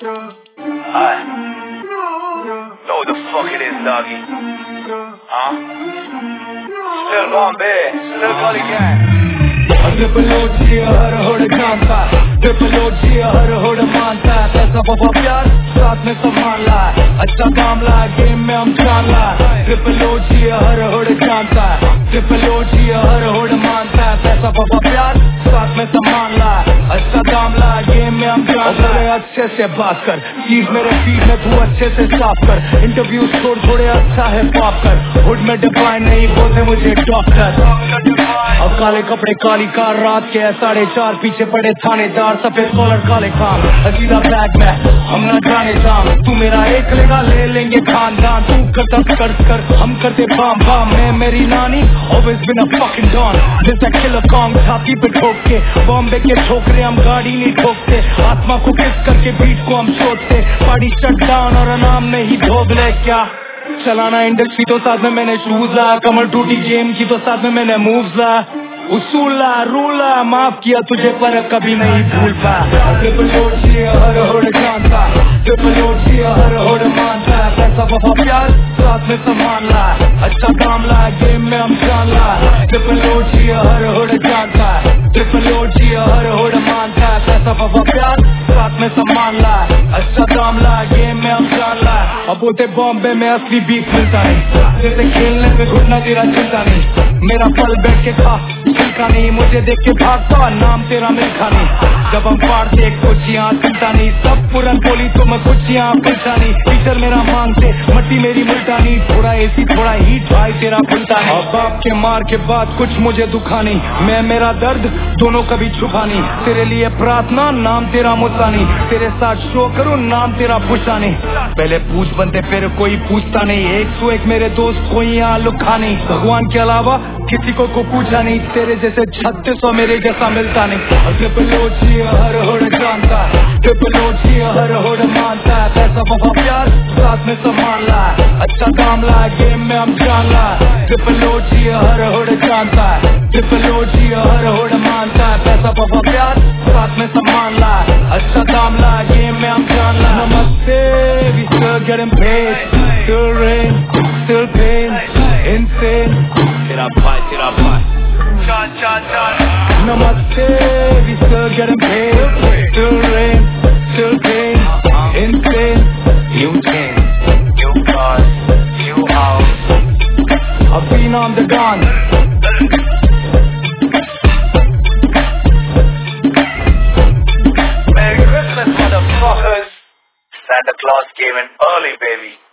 Alright. Know what the fuck it is, doggy. Huh? Still Bombay, still Gully Gang. ट्रिपलोजी हर होड़ जानता, ट्रिपलोजी हर होड़ मानता, पैसा पापा प्यार साथ में सम्मान ला, अच्छा काम ला, गेम में हम जान ला। ट्रिपलोजी हर होड़ जानता, ट्रिपलोजी हर होड़ मानता, पैसा पापा प्यार साथ में सम्मान ला, अच्छा काम ला, गेम में हम जान ला। अच्छे से बात कर, चीज मेरे फीड में तू अच्छे से साफ कर, इंटरव्यू छोड़ थोड़े अच्छा है पाप कर, हुड में डिफाइन नहीं बोलते मुझे डॉक्टर। अब काले कपड़े काली कार, रात के 4:30 पीछे पड़े थानेदार, सफेद कॉलर काले काम, अजीदा बैग में हम ना जाने जाम, तू मेरा एक लेगा ले लेंगे खानदान, तू करता कर्ज कर हम करते बाम बाम। मैं मेरी नानी always been a fucking don, जैसा किलर कॉन्ग छाती पे ठोक के, बॉम्बे के छोकरे हम गाड़ी नहीं ठोकते, आत्मा को किस करके बीट को हम छोड़ते, पार्टी शट डाउन और नाम नहीं धोबले। क्या चलाना इंडस्ट्री तो साथ में मैंने शूज ला, कमर टूटी गेम की तो साथ में मैंने मूव्स ला, उसूला रूला माफ किया तुझे पर कभी नहीं भूल पा। ट्रिपलोजी हर होड़ जानता, ट्रिपलोजी हर होड़ मानता, पैसा पापा प्यार साथ में सम्मान ला, अच्छा काम ला, गेम में हम जान ला। ट्रिपलोजी हर होड़ जानता, ट्रिपलोजी हर होड़ मानता, पैसा पापा प्यार साथ में सम्मान ला, अच्छा काम ला, गेम में हम जान ला। अब बोलते बॉम्बे में असली बीफ मिलता नहीं, जैसे खेलने पे घुटना तेरा चिंता नहीं, मेरा फल बैठ के खा चिंता नहीं, मुझे देख के भागता नाम तेरा मिलखा नहीं, जब हम पाड़ते कुछ यहाँ चिंता नहीं, सब पुरन बोली तो मैं कुछ यहाँ पिलता नहीं, टीचर मेरा मांगते मट्टी मेरी मिलता नहीं, थोड़ा एसी थोड़ा हीट भाई तेरा खुलता नहीं। अब बाप के मार के बाद कुछ मुझे दुखा नहीं, मैं मेरा दर्द दोनों कभी छुपा नहीं, तेरे लिए प्रार्थना नाम तेरा मुद्दा नहीं, तेरे साथ शो करूँ नाम तेरा पुछा नहीं, पहले पूछ बनते फिर कोई पूछता नहीं, 101 मेरे दोस्त कोई यहाँ लुखा नहीं, भगवान के अलावा किसी को पूछा नहीं, तेरे जैसे 3600 मेरे जैसा मिलता नहीं। ट्रिपलोजी हर होड़ जानता, ट्रिपलोजी हर होड़ मानता, पैसा पापा प्यार साथ में सम्मान ला, अच्छा काम ला, गेम में हम जान ला। ट्रिपलोजी हर होड़ जानता, ट्रिपलोजी हर होड़ मानता, पैसा पापा प्यार साथ में सम्मान ला, अच्छा काम ला, गेम में हम जान ला। नमस्ते, we still getting paid, still rain, still pain, insane, तेरा भाई Namaste, we still getting paid, still rain, still pain, insane, New chains, new cars, new house. I've been on the gone. Merry Christmas, motherfuckers. Santa Claus came in early, baby.